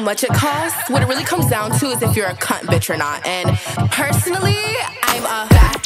much it costs. What it really comes down to is if you're a cunt bitch or not. And personally, I'm a fat